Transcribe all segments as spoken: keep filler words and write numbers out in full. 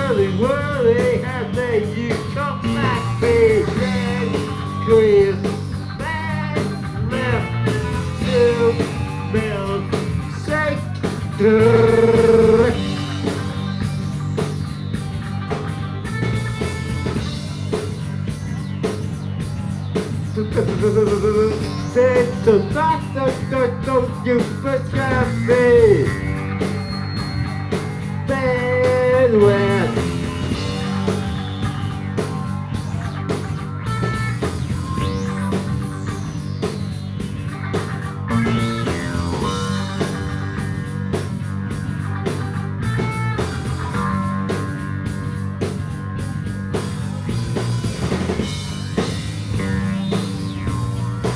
whirly, whirly, how dare you come back, big red, Chris, back, left, two, milk, shake, grrrr. Don't you forget me, bandwidth.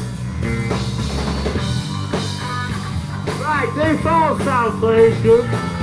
Right, default sound, please.